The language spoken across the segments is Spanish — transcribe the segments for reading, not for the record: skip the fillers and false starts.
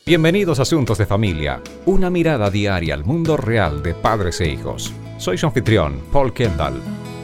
Bienvenidos a Asuntos de Familia, una mirada diaria al mundo real de padres e hijos. Soy su anfitrión, Paul Kendall.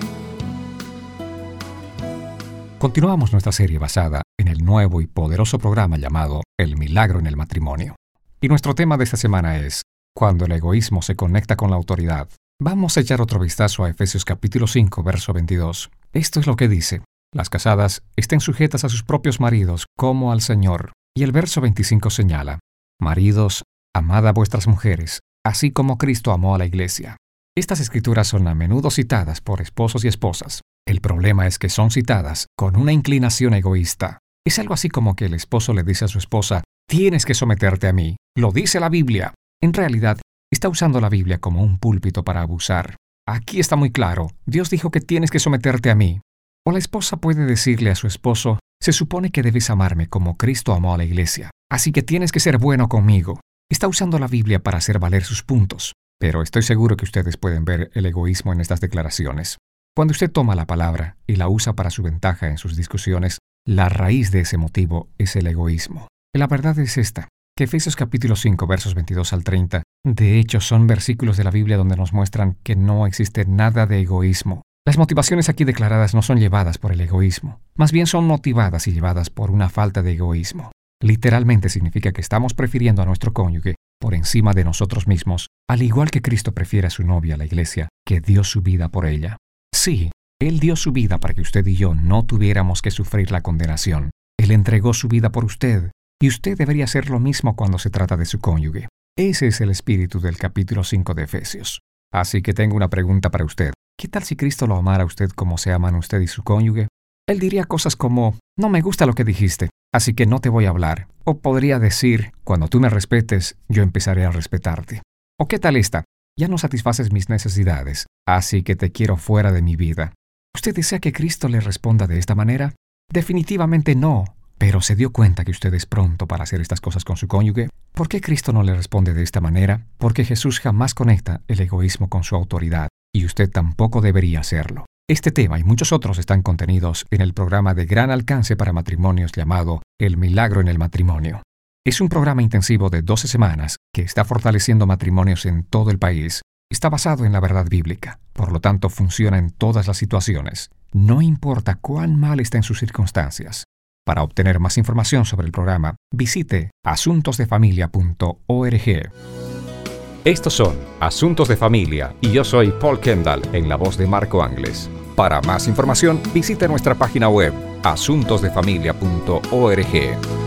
Continuamos nuestra serie basada en el nuevo y poderoso programa llamado El Milagro en el Matrimonio. Y nuestro tema de esta semana es Cuando el egoísmo se conecta con la autoridad. Vamos a echar otro vistazo a Efesios capítulo 5, verso 22. Esto es lo que dice: las casadas estén sujetas a sus propios maridos como al Señor. Y el verso 25 señala: maridos, amad a vuestras mujeres, así como Cristo amó a la iglesia. Estas escrituras son a menudo citadas por esposos y esposas. El problema es que son citadas con una inclinación egoísta. Es algo así como que el esposo le dice a su esposa: tienes que someterte a mí, lo dice la Biblia. En realidad, está usando la Biblia como un púlpito para abusar. Aquí está muy claro, Dios dijo que tienes que someterte a mí. O la esposa puede decirle a su esposo: se supone que debes amarme como Cristo amó a la iglesia, así que tienes que ser bueno conmigo. Está usando la Biblia para hacer valer sus puntos, pero estoy seguro que ustedes pueden ver el egoísmo en estas declaraciones. Cuando usted toma la palabra y la usa para su ventaja en sus discusiones, la raíz de ese motivo es el egoísmo. La verdad es esta, que Efesios capítulo 5, versos 22 al 30, de hecho son versículos de la Biblia donde nos muestran que no existe nada de egoísmo. Las motivaciones aquí declaradas no son llevadas por el egoísmo, más bien son motivadas y llevadas por una falta de egoísmo. Literalmente significa que estamos prefiriendo a nuestro cónyuge por encima de nosotros mismos, al igual que Cristo prefiere a su novia, la iglesia, que dio su vida por ella. Sí, Él dio su vida para que usted y yo no tuviéramos que sufrir la condenación. Él entregó su vida por usted, y usted debería hacer lo mismo cuando se trata de su cónyuge. Ese es el espíritu del capítulo 5 de Efesios. Así que tengo una pregunta para usted. ¿Qué tal si Cristo lo amara a usted como se aman usted y su cónyuge? Él diría cosas como: no me gusta lo que dijiste, así que no te voy a hablar. O podría decir: cuando tú me respetes, yo empezaré a respetarte. ¿O qué tal esta? Ya no satisfaces mis necesidades, así que te quiero fuera de mi vida. ¿Usted desea que Cristo le responda de esta manera? Definitivamente no. Pero ¿se dio cuenta que usted es pronto para hacer estas cosas con su cónyuge? ¿Por qué Cristo no le responde de esta manera? Porque Jesús jamás conecta el egoísmo con su autoridad, y usted tampoco debería hacerlo. Este tema y muchos otros están contenidos en el programa de gran alcance para matrimonios llamado El Milagro en el Matrimonio. Es un programa intensivo de 12 semanas que está fortaleciendo matrimonios en todo el país. Está basado en la verdad bíblica, por lo tanto funciona en todas las situaciones. No importa cuán mal estén sus circunstancias. Para obtener más información sobre el programa, visite asuntosdefamilia.org. Estos son Asuntos de Familia y yo soy Paul Kendall en la voz de Marco Angles. Para más información, visite nuestra página web asuntosdefamilia.org.